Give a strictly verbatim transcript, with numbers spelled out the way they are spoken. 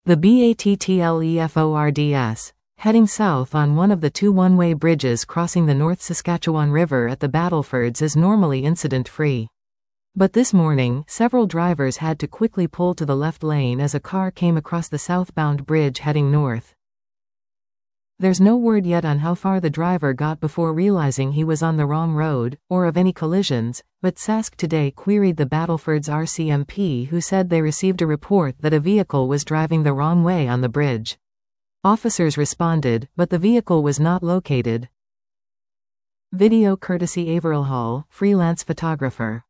The BATTLEFORDS, heading south on one of the two one-way bridges crossing the North Saskatchewan River at the Battlefords, is normally incident-free. But this morning, several drivers had to quickly pull to the left lane as a car came across the southbound bridge heading north. There's no word yet on how far the driver got before realizing he was on the wrong road, or of any collisions, but Sask Today queried the Battlefords R C M P, who said they received a report that a vehicle was driving the wrong way on the bridge. Officers responded, but the vehicle was not located. Video courtesy Averill Hall, freelance photographer.